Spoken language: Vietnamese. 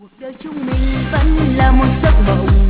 đời chúng mình vẫn là một giấc mộng.